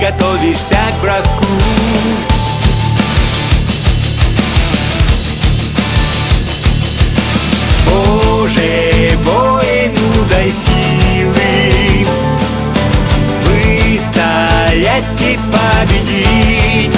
готовишься к броску. Боже, воину дай силы выстоять и победить.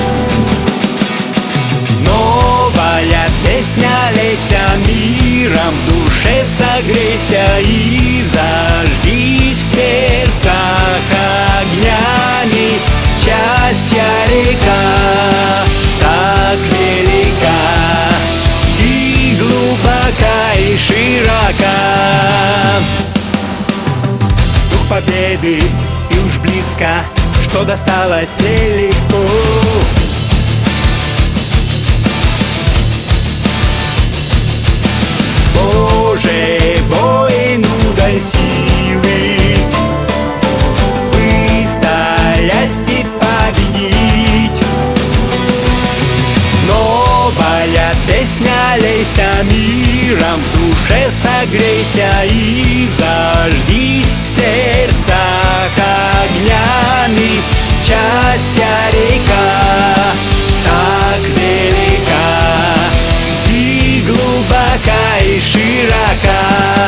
Новая песня лейся миром, в душе согрейся и зажгись в сердцах огнями. Счастья река так велика и глубока и широка. Дух победы и уж близко, что досталось нелегко. Боже, воину дай силы выстоять и победить. Новая песня лейся миром, в душе согрейся и зажгись в сердцах огнями. Счастья река так велика и глубока и широка.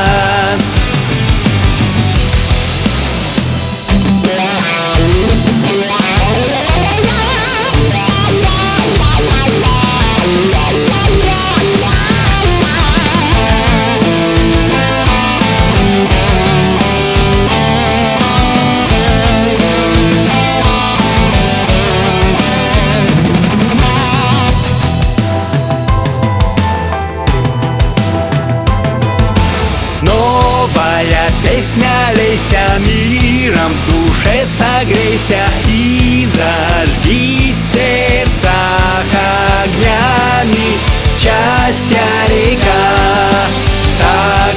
Новая песня лейся миром, в душе согрейся и зажгись в сердцах огнями. Счастья река так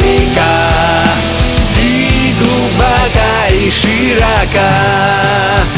велика и глубока и широка.